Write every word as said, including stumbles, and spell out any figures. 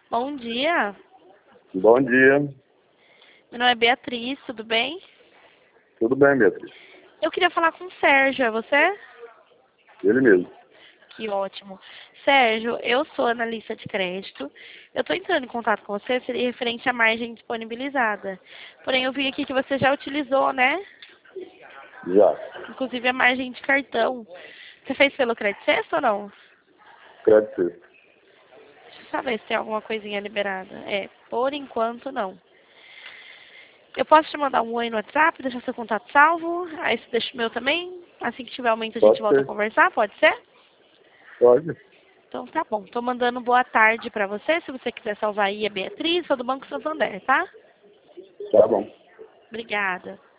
Bom dia, Bom dia. meu nome é Beatriz, tudo bem? Tudo bem, Beatriz? Eu queria falar com o Sérgio, é você? Ele mesmo. Que ótimo. Sérgio, eu sou analista de crédito. Eu estou entrando em contato com você, seria referente à margem disponibilizada. Porém, eu vi aqui que você já utilizou, né? Já. Inclusive a margem de cartão. Você fez pelo Credit Sexto ou não? Crédito sexto. Deixa eu saber se tem alguma coisinha liberada. É, por enquanto não. Eu posso te mandar um oi no WhatsApp, deixar seu contato salvo, aí você deixa o meu também. Assim que tiver aumento a gente Pode volta a ser. conversar, pode ser? Pode. Então tá bom. Tô mandando boa tarde pra você. Se você quiser salvar aí, é Beatriz, sou do Banco Santander, tá? Tá bom. Obrigada.